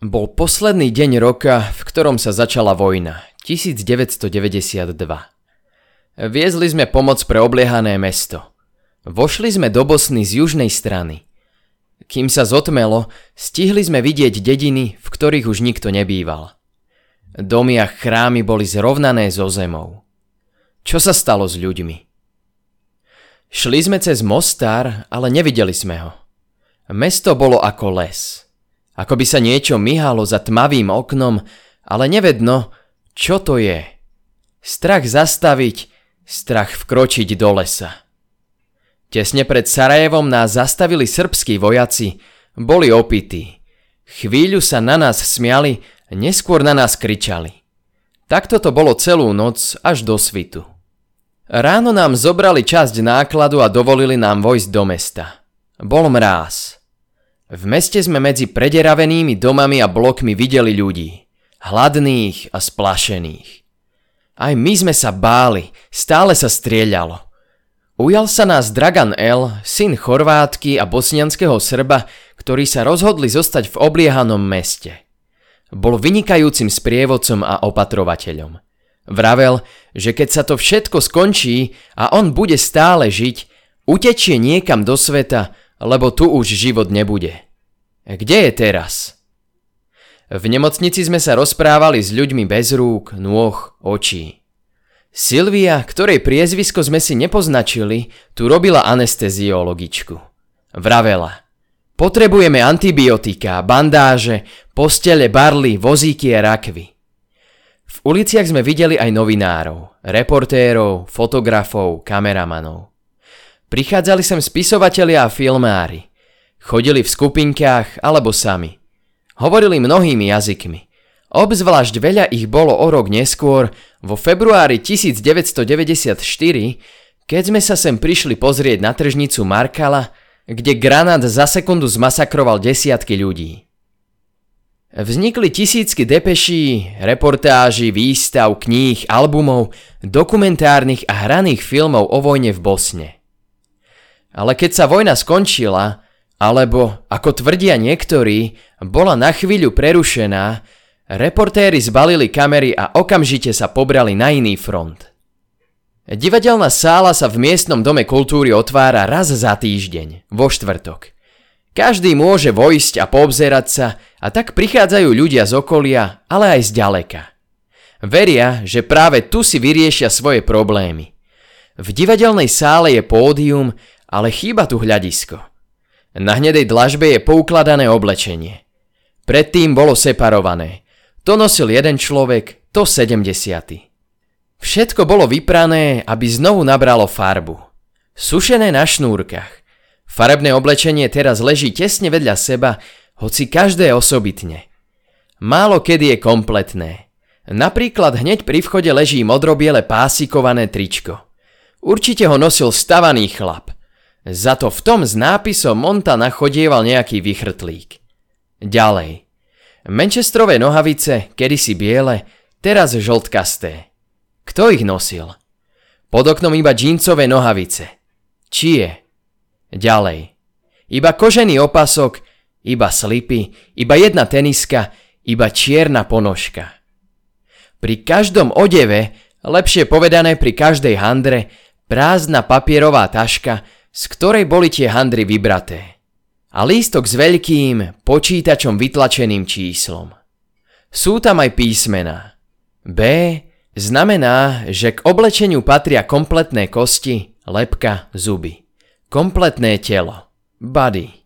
Bol posledný deň roka, v ktorom sa začala vojna, 1992. Viezli sme pomoc pre obliehané mesto. Vošli sme do Bosny z južnej strany. Kým sa zotmelo, stihli sme vidieť dediny, v ktorých už nikto nebýval. Domy a chrámy boli zrovnané so zemou. Čo sa stalo s ľuďmi? Šli sme cez Mostar, ale nevideli sme ho. Mesto bolo ako les. Ako by sa niečo myhalo za tmavým oknom, ale nevedno, čo to je. Strach zastaviť, strach vkročiť do lesa. Tesne pred Sarajevom nás zastavili srbskí vojaci, boli opití. Chvíľu sa na nás smiali, neskôr na nás kričali. Takto to bolo celú noc až do svitu. Ráno nám zobrali časť nákladu a dovolili nám vojsť do mesta. Bol mráz. V meste sme medzi prederavenými domami a blokmi videli ľudí. Hladných a splašených. Aj my sme sa báli, stále sa strieľalo. Ujal sa nás Dragan L., syn Chorvátky a bosnianskeho Srba, ktorí sa rozhodli zostať v obliehanom meste. Bol vynikajúcim sprievodcom a opatrovateľom. Vravel, že keď sa to všetko skončí a on bude stále žiť, utečie niekam do sveta, lebo tu už život nebude. Kde je teraz? V nemocnici sme sa rozprávali s ľuďmi bez rúk, nôh, očí. Silvia, ktorej priezvisko sme si nepoznačili, tu robila anesteziologičku. Vravela: potrebujeme antibiotika, bandáže, postele, barly, vozíky a rakvy. V uliciach sme videli aj novinárov, reportérov, fotografov, kameramanov. Prichádzali sem spisovatelia a filmári. Chodili v skupinkách alebo sami. Hovorili mnohými jazykmi. Obzvlášť veľa ich bolo o rok neskôr, vo februári 1994, keď sme sa sem prišli pozrieť na tržnicu Markala, kde granát za sekundu zmasakroval desiatky ľudí. Vznikli tisícky depeší, reportáží, výstav, kníh, albumov, dokumentárnych a hraných filmov o vojne v Bosne. Ale keď sa vojna skončila, alebo, ako tvrdia niektorí, bola na chvíľu prerušená, reportéri zbalili kamery a okamžite sa pobrali na iný front. Divadelná sála sa v miestnom dome kultúry otvára raz za týždeň, vo štvrtok. Každý môže vojsť a poobzerať sa a tak prichádzajú ľudia z okolia, ale aj z ďaleka. Veria, že práve tu si vyriešia svoje problémy. V divadelnej sále je pódium, ale chýba tu hľadisko. Na hnedej dlažbe je poukladané oblečenie. Predtým bolo separované. To nosil jeden človek, to 70. Všetko bolo vyprané, aby znovu nabralo farbu. Sušené na šnúrkach. Farebné oblečenie teraz leží tesne vedľa seba, hoci každé osobitne. Málo kedy je kompletné. Napríklad hneď pri vchode leží modrobiele pásikované tričko. Určite ho nosil stavaný chlap. Za to v tom s nápisom Montana chodieval nejaký vychrtlík. Ďalej. Manchesterové nohavice, kedysi biele, teraz žltkasté. Kto ich nosil? Pod oknom iba džínsové nohavice. Čie? Ďalej. Iba kožený opasok, iba slipy, iba jedna teniska, iba čierna ponožka. Pri každom odeve, lepšie povedané pri každej handre, prázdna papierová taška, z ktorej boli tie handry vybraté. A lístok s veľkým, počítačom vytlačeným číslom. Sú tam aj písmená. B znamená, že k oblečeniu patria kompletné kosti, lebka, zuby. Kompletné telo. Body.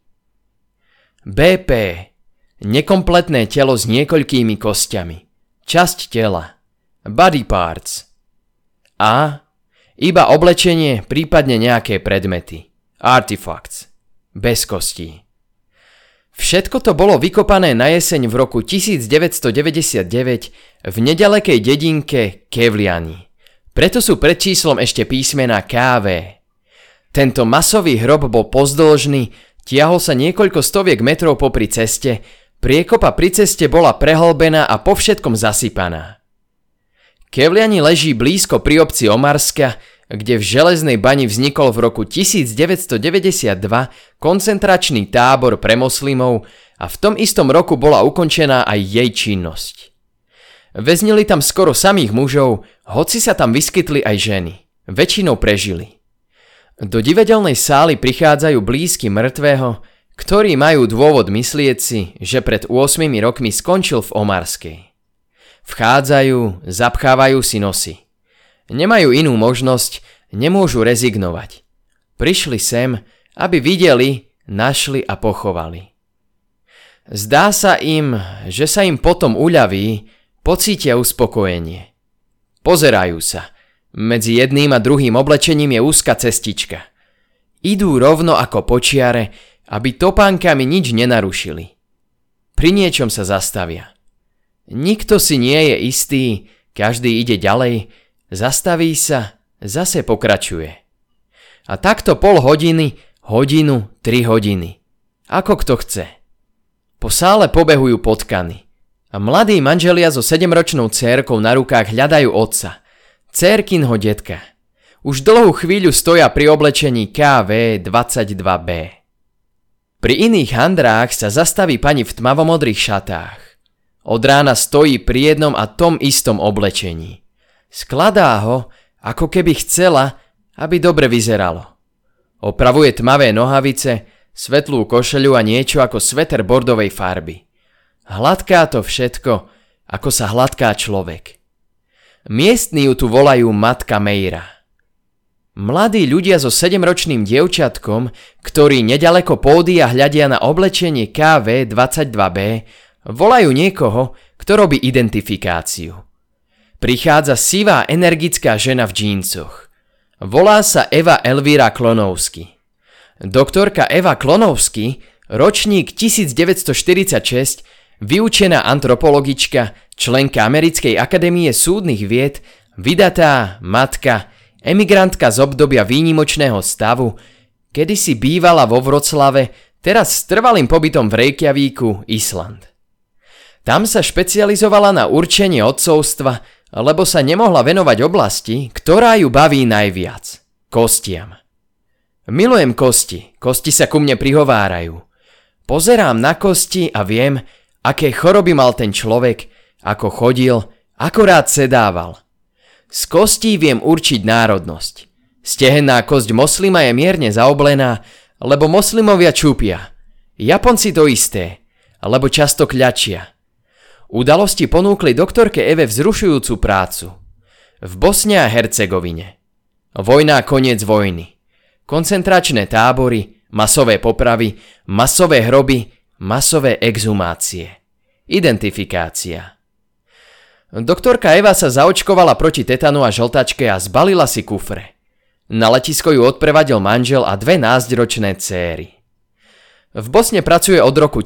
BP. Nekompletné telo s niekoľkými kostiami. Časť tela. Body parts. A. Iba oblečenie, prípadne nejaké predmety. Artifacts. Bez kostí. Všetko to bolo vykopané na jeseň v roku 1999 v nedalekej dedinke Kevliani. Preto sú pred číslom ešte písmená KV. Tento masový hrob bol pozdĺžny, tiahol sa niekoľko stoviek metrov popri ceste, priekopa pri ceste bola prehlbená a po všetkom zasypaná. Kevliani leží blízko pri obci Omarska, kde v železnej bani vznikol v roku 1992 koncentračný tábor pre moslimov a v tom istom roku bola ukončená aj jej činnosť. Väznili tam skoro samých mužov, hoci sa tam vyskytli aj ženy. Väčšinou prežili. Do divadelnej sály prichádzajú blízky mŕtvého, ktorí majú dôvod myslieť si, že pred 8 rokmi skončil v Omarskej. Vchádzajú, zapchávajú si nosy. Nemajú inú možnosť, nemôžu rezignovať. Prišli sem, aby videli, našli a pochovali. Zdá sa im, že sa im potom uľaví, pocítia uspokojenie. Pozerajú sa. Medzi jedným a druhým oblečením je úzka cestička. Idú rovno ako počiare, aby topánkami nič nenarušili. Pri niečom sa zastavia. Nikto si nie je istý, každý ide ďalej, zastaví sa, zase pokračuje. A takto pol hodiny, hodinu, 3 hodiny. Ako kto chce. Po sále pobehujú potkany. A mladí manželia so 7-ročnou dcérkou na rukách hľadajú otca, dcérkinho detka. Už dlhú chvíľu stoja pri oblečení KV-22B. Pri iných handrách sa zastaví pani v tmavomodrých šatách. Od rána stojí pri jednom a tom istom oblečení. Skladá ho, ako keby chcela, aby dobre vyzeralo. Opravuje tmavé nohavice, svetlú košeľu a niečo ako sveter bordovej farby. Hladká to všetko, ako sa hladká človek. Miestni ju tu volajú Matka Meira. Mladí ľudia so 7-ročným dievčatkom, ktorí nedaleko pódia hľadia na oblečenie KV-22B, volajú niekoho, kto robí identifikáciu. Prichádza sivá energická žena v džínsoch. Volá sa Eva Elvíra Klonovsky. Doktorka Eva Klonovsky, ročník 1946, vyučená antropologička, členka Americkej akadémie súdnych vied, vydatá matka, emigrantka z obdobia výnimočného stavu, kedysi bývala vo Vroclave, teraz s trvalým pobytom v Reykjavíku, Island. Tam sa špecializovala na určenie otcovstva, lebo sa nemohla venovať oblasti, ktorá ju baví najviac – kostiam. Milujem kosti, kosti sa ku mne prihovárajú. Pozerám na kosti a viem, aké choroby mal ten človek, ako chodil, ako rád sedával. Z kostí viem určiť národnosť. Stehenná kosť moslima je mierne zaoblená, lebo moslimovia čúpia. Japonci to isté, lebo často kľačia. Udalosti ponúkli doktorke Eve vzrušujúcu prácu. V Bosne a Hercegovine. Vojna a koniec vojny. Koncentračné tábory, masové popravy, masové hroby, masové exhumácie. Identifikácia. Doktorka Eva sa zaočkovala proti tetanu a žltačke a zbalila si kufre. Na letisko ju odprevadil manžel a 2 násťročné céry. V Bosne pracuje od roku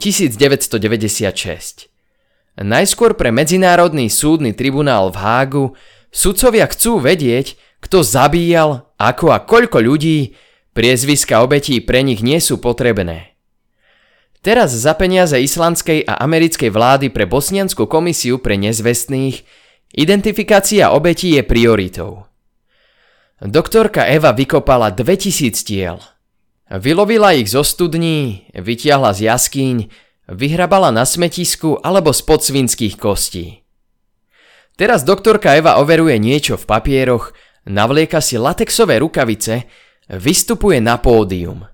1996. Najskôr pre Medzinárodný súdny tribunál v Hágu sudcovia chcú vedieť, kto zabíjal, ako a koľko ľudí, priezviska obetí pre nich nie sú potrebné. Teraz za peniaze islandskej a americkej vlády pre bosniansku komisiu pre nezvestných identifikácia obetí je prioritou. Doktorka Eva vykopala 2000 tiel. Vylovila ich zo studní, vytiahla z jaskýň, vyhrabala na smetisku alebo spod svinských kostí. Teraz doktorka Eva overuje niečo v papieroch, navlieka si latexové rukavice, vystupuje na pódium.